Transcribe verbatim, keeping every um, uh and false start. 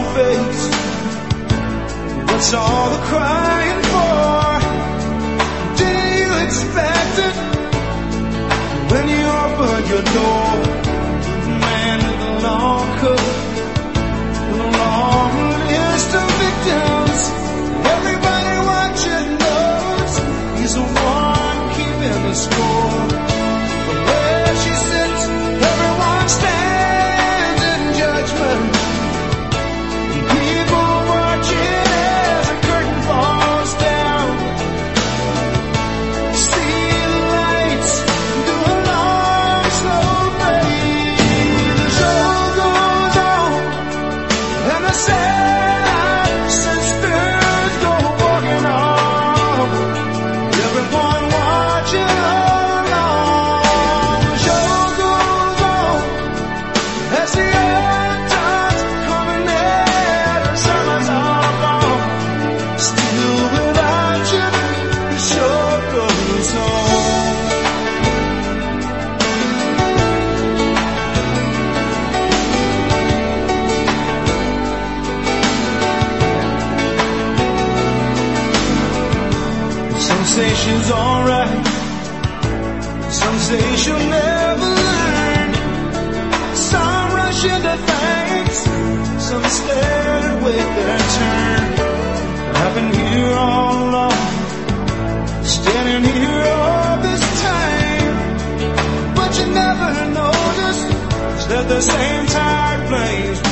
face. What's all the crying for? Did you expect it when you opened your door? Man with a long coat, with a long list of victims. Everybody watching knows he's the one keeping the score. From where she sits, everyone stands in judgment. People watching as the curtain falls down. See the lights do a long, slow fade. The show goes on, and the sad sisters go walking on. Everyone watching along. The show goes on as the end times coming in. The summer's all gone. Still without you, the show goes on. Some say she's alright, some say she'll never learn. Some rush into things, some stare and wait their turn. I've been here all along, standing here all this time, but you never notice that the same tide plays